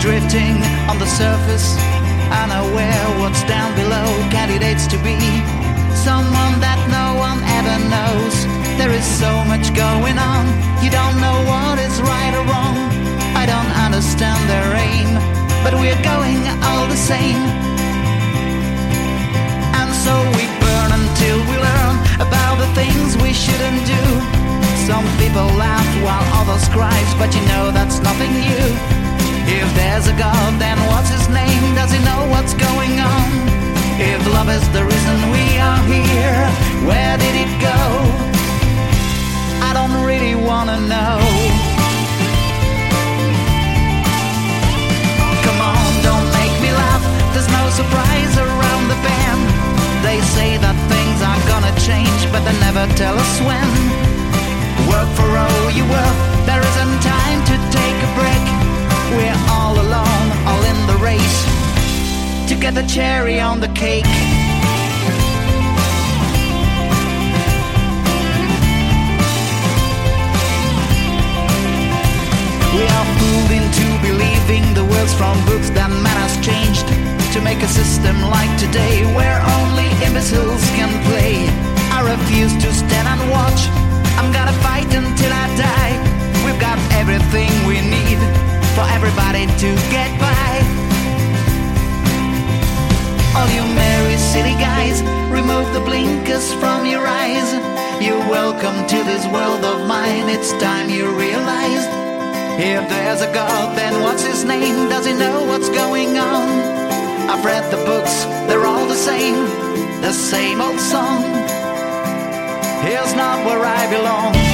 drifting on the surface, unaware what's down below. Candidates to be someone that no one ever knows. There is so much going on, you don't know what is right or wrong. I don't understand their aim, but we're going all the same. And so we burn until we learn about the things we shouldn't do. Some people laugh while others cry, but you know that's nothing new. If there's a God, then what's his name? Does he know what's going on? If love is the reason we are here, where did it go? I don't really wanna know. Come on, don't make me laugh, there's no surprise around the bend. They say that things are gonna change, but they never tell us when. Work for all you worth, there isn't time to take a break. We're all alone, all in the race, to get the cherry on the cake. We are fooled into believing the words from books that man has changed, to make a system like today where only imbeciles can play. I refuse to stand and watch, I'm gonna fight until I die. We've got everything we need for everybody to get by. All you merry city guys, remove the blinkers from your eyes. You're welcome to this world of mine, it's time you realized. If there's a God, then what's his name? Does he know what's going on? I've read the books, they're all the same old song. Here's not where I belong.